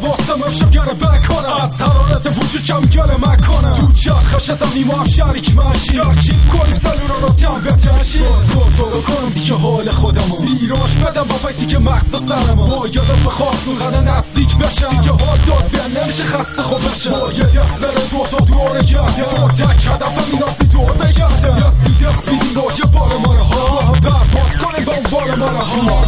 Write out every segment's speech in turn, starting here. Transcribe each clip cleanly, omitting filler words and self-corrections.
واسم امشب گره بکنم از حرارت وجود کم گله مکنم تو چرخش زمین ما هم شریک مشی ترکیب کنی سلورا رو تم بتشی تو کنم دیگه حال خودم ویراش بدم با فکتی که مغز سرم با یادم خواستون قدر نزدیک بشم دیگه حال داد بیان نمیشه خسته خوب بشم با یه دست بره تو تا دوره گرده تو تک هدفم این آسی دور بگرده دست بیدیم با یه بار ماره ها برفاز کنیم با اون بار ماره ها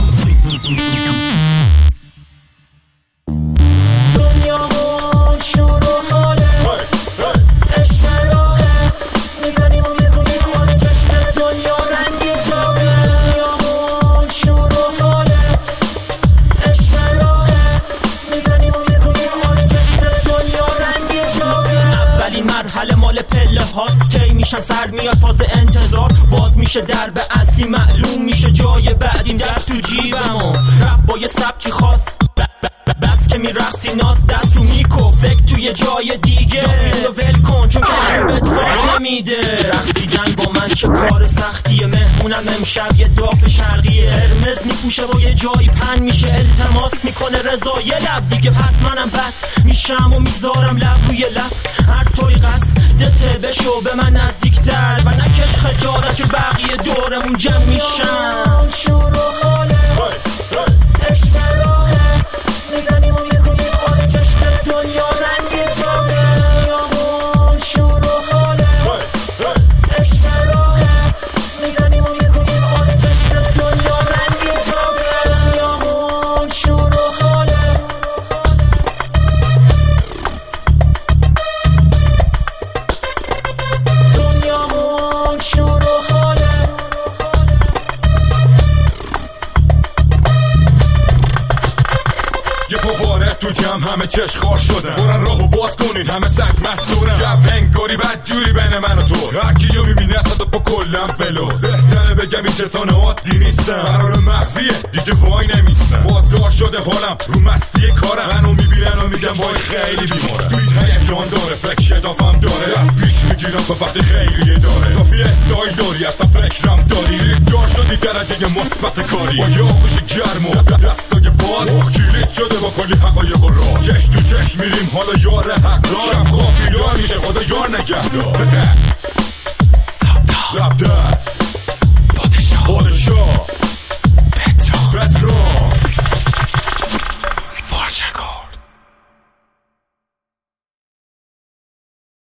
دنیامون شروع حاله عشق راهه میزنیم و میکنیم حال چشم دنیا رنگی جابه دنیامون شروع حاله عشق راهه میزنیم و میکنیم حال چشم دنیا رنگی جابه اولین مرحله مال پله هاست کی میشن سر میاد فاز انتظار باز میشه درب اصلی معلوم میشه جای بعدیم دست تو جیبم و رب با یه سبکی خاص بس که میرقصی ناز دست رو میکو فکر توی جای دیگه دافیلو ول کن چون قلبت فاز نمیده رقصیدن با من چه کار سختیه مهمونم امشب یه داف شرقیه قرمز میپوشه با یه جایی پن میشه التماس میکنه رضا یه لب دیگه پس منم بد میشم و میذارم لب روی لب هر طوری قصدته بشو به من نزدیکتر و نکش خجالت که بقیه دورمون جمع میشن شروع حاله عشق راهه میزنیم و میکنیم حال چشم دنیا رنگی جابه دنیامون شروع حاله عشق راهه میزنیم و میکنیم حال چشم دنیا رنگی جابه دنیامون شروع حاله دنیامون شروع حاله یه پواره تو جمع همه چشم خار شدن برن راهو باز کنین همه سگ مستورن جو انگاری بد جوری بین من و تو هرکیو میبینی اصلا با کلم فلو بهتره بگم این کسان عادی نیستم قرار مغزیه دیگه وای نمیستم بازدار شده حالم رو مستی کارم منو میبینن و میگم وای خیلی بیمارم بیت هیجان داره فکر شدافم داره از پیش میگیرم تا وقتی خیلیه داره کافی استایل داری اصلا فکرم داری دار شدی درجه مثبت کاری با یه آغوش گرم و دستای باز کلیت شده با کلی حقایق و راه چش تو چش میریم حالا یار حق دار شب خواب بیدار میشه خدا یار نگهدار رب در پادشاه